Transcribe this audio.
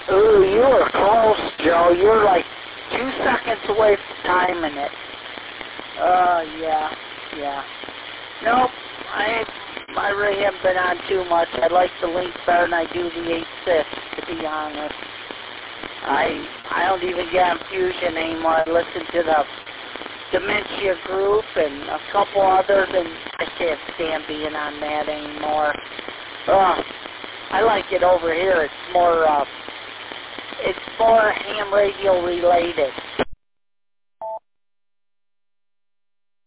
Ooh, you were close, Joe. You're like 2 seconds away from timing it. Yeah. Nope, I really haven't been on too much. I like the Link better than I do the 8.6, to be honest. I don't even get on Fusion anymore. I listen to the Dementia Group and a couple others, and I can't stand being on that anymore. I like it over here. It's more ham radio related.